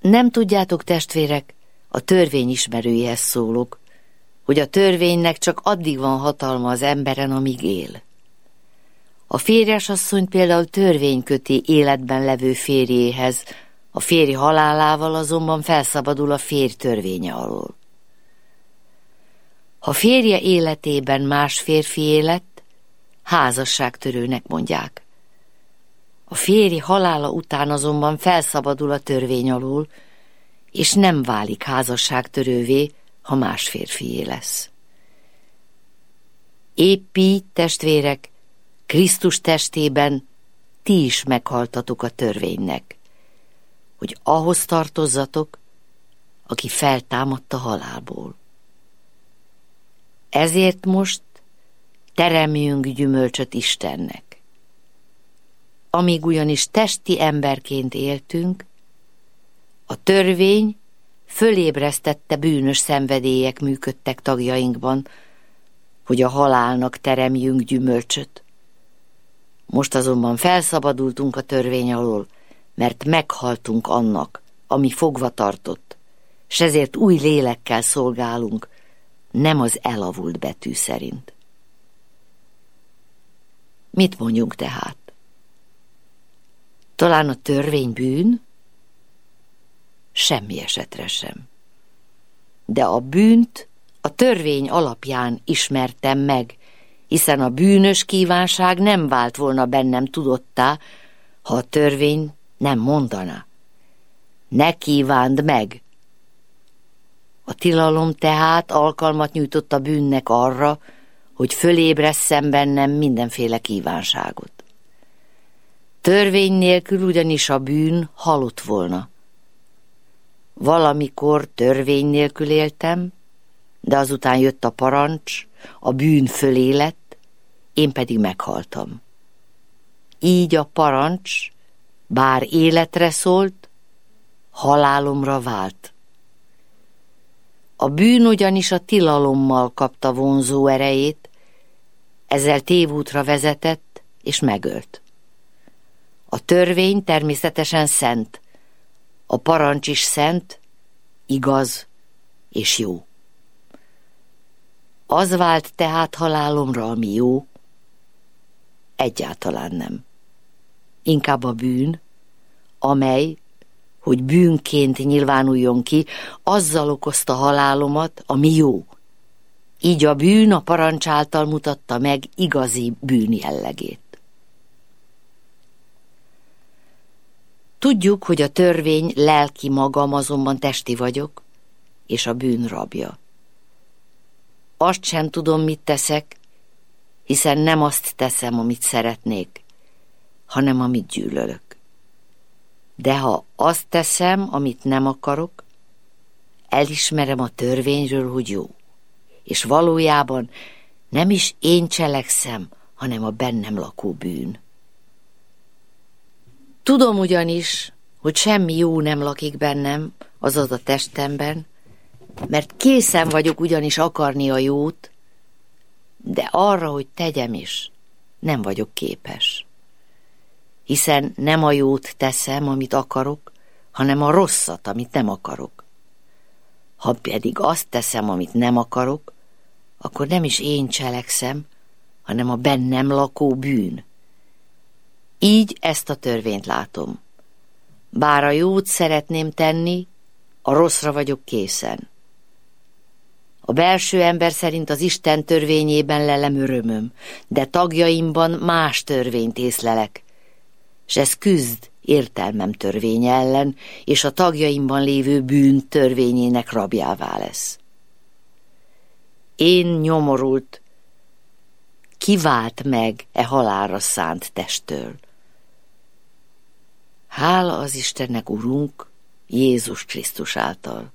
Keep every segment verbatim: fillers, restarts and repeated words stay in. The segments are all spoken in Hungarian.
Nem tudjátok, testvérek, a törvény ismerőihez szólok, hogy a törvénynek csak addig van hatalma az emberen, amíg él. A férjesasszony például törvény köti életben levő férjéhez, a férj halálával azonban felszabadul a férj törvénye alól. Ha férje életében más férfi élet, házasságtörőnek mondják. A férj halála után azonban felszabadul a törvény alól, és nem válik házasságtörővé, ha más férfié lesz. Épp így, testvérek, Krisztus testében ti is meghaltatok a törvénynek, hogy ahhoz tartozzatok, aki feltámadt a halálból. Ezért most teremjünk gyümölcsöt Istennek. Amíg ugyanis testi emberként éltünk, a törvény fölébresztette bűnös szenvedélyek működtek tagjainkban, hogy a halálnak teremjünk gyümölcsöt. Most azonban felszabadultunk a törvény alól, mert meghaltunk annak, ami fogva tartott, s ezért új lélekkel szolgálunk, nem az elavult betű szerint. Mit mondjunk tehát? Talán a törvény bűn? Semmi esetre sem. De a bűnt a törvény alapján ismertem meg, hiszen a bűnös kívánság nem vált volna bennem tudottá, ha a törvény nem mondana. Ne kívánd meg! A tilalom tehát alkalmat nyújtott a bűnnek arra, hogy fölébresszen bennem mindenféle kívánságot. Törvény nélkül ugyanis a bűn halott volna. Valamikor törvény nélkül éltem, de azután jött a parancs, a bűn fölé lett, én pedig meghaltam. Így a parancs, bár életre szólt, halálomra vált. A bűn ugyanis a tilalommal kapta vonzó erejét, ezzel tévútra vezetett és megölt. A törvény természetesen szent, a parancs is szent, igaz és jó. Az vált tehát halálomra, ami jó? Egyáltalán nem. Inkább a bűn, amely, hogy bűnként nyilvánuljon ki, azzal okozta halálomat, ami jó. Így a bűn a parancs által mutatta meg igazi bűn jellegét. Tudjuk, hogy a törvény lelki magam, azonban testi vagyok, és a bűn rabja. Azt sem tudom, mit teszek, hiszen nem azt teszem, amit szeretnék, hanem amit gyűlölök. De ha azt teszem, amit nem akarok, elismerem a törvényről, hogy jó, és valójában nem is én cselekszem, hanem a bennem lakó bűn. Tudom ugyanis, hogy semmi jó nem lakik bennem, azaz a testemben, mert készen vagyok ugyanis akarni a jót, de arra, hogy tegyem is, nem vagyok képes. Hiszen nem a jót teszem, amit akarok, hanem a rosszat, amit nem akarok. Ha pedig azt teszem, amit nem akarok, akkor nem is én cselekszem, hanem a bennem lakó bűn. Így ezt a törvényt látom. Bár a jót szeretném tenni, a rosszra vagyok készen. A belső ember szerint az Isten törvényében lelem örömöm, de tagjaimban más törvényt észlelek, s ez küzd értelmem törvénye ellen, és a tagjaimban lévő bűn törvényének rabjává lesz. Én nyomorult, kivált meg e halálra szánt testtől. Hála az Istennek, Urunk, Jézus Krisztus által.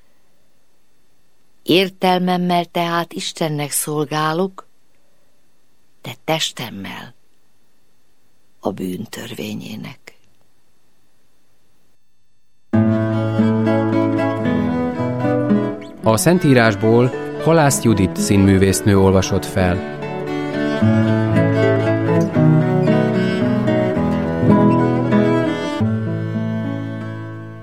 Értelmemmel tehát Istennek szolgálok, de testemmel a bűn törvényének. A Szentírásból Halász Judit színművésznő olvasott fel.